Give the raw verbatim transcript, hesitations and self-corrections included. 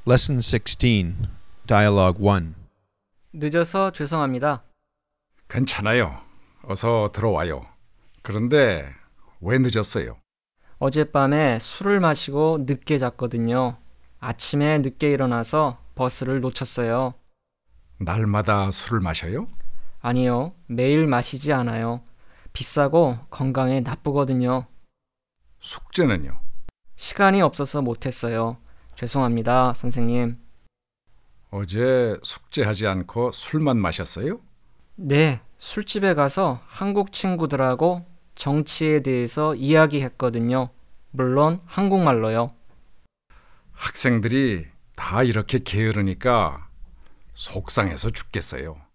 Lesson sixteen, Dialogue one. 늦어서 죄송합니다. 괜찮아요. 어서 들어와요. 그런데 왜 늦었어요? 어젯밤에 술을 마시고 늦게 잤거든요. 아침에 늦게 일어나서 버스를 놓쳤어요. 날마다 술을 마셔요? 아니요, 매일 마시지 않아요. 비싸고 건강에 나쁘거든요. 숙제는요? 시간이 없어서 못했어요. 죄송합니다, 선생님. 어제 숙제하지 않고 술만 마셨어요? 네, 술집에 가서 한국 친구들하고 정치에 대해서 이야기했거든요. 물론 한국말로요. 학생들이 다 이렇게 게으르니까 속상해서 죽겠어요.